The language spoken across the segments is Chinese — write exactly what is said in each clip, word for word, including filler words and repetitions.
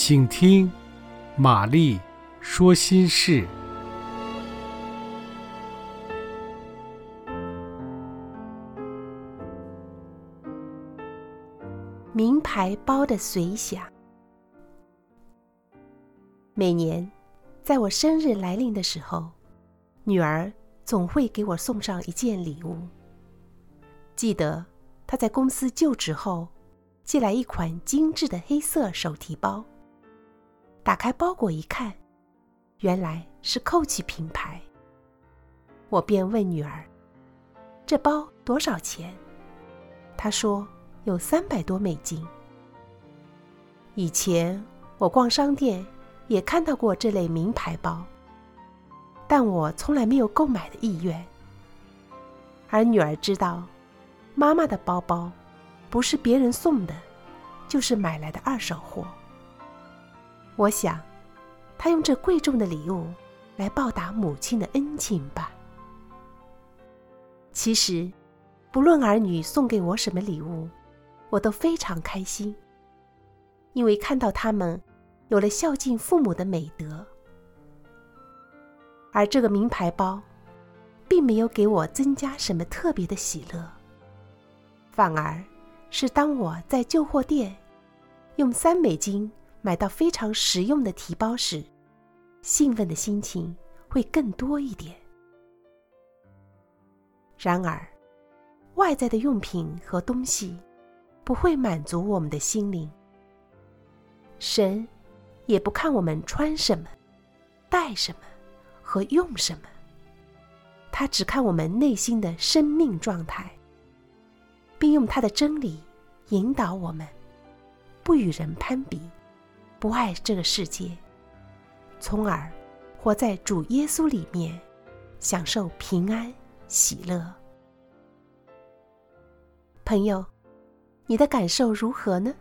请听玛丽说心事。 名牌包的随想。每年在我生日来临的时候，女儿总会给我送上一件礼物。记得她在公司就职后寄来一款精致的黑色手提包，打开包裹一看，原来是 Coach 品牌。我便问女儿，这包多少钱？她说有三百多美金。以前我逛商店也看到过这类名牌包，但我从来没有购买的意愿。而女儿知道，妈妈的包包不是别人送的，就是买来的二手货。我想，她用这贵重的礼物来报答母亲的恩情吧。其实，不论儿女送给我什么礼物，我都非常开心，因为看到他们有了孝敬父母的美德。而这个名牌包并没有给我增加什么特别的喜乐，反而是当我在旧货店用三美金买到非常实用的提包时，兴奋的心情会更多一点。然而，外在的用品和东西不会满足我们的心灵。神也不看我们穿什么、带什么和用什么，他只看我们内心的生命状态，并用他的真理引导我们，不与人攀比，不爱这个世界，从而活在主耶稣里面，享受平安喜乐。朋友，你的感受如何呢？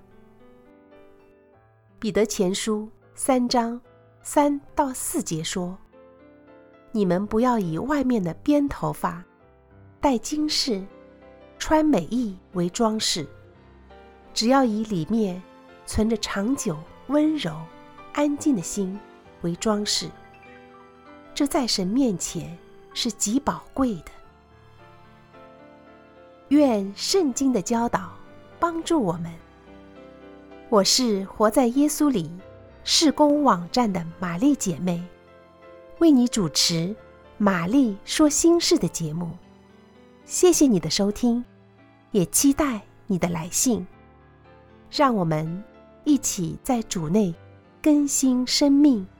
彼得前书三章三到四节说，你们不要以外面的编头发、戴金饰、穿美衣为装饰，只要以里面存着长久、温柔、安静的心为装饰，这在神面前是极宝贵的。愿圣经的教导帮助我们。我是活在耶稣里事工网站的玛丽姐妹，为你主持玛丽说心事的节目。谢谢你的收听，也期待你的来信，让我们一起在主内更新生命。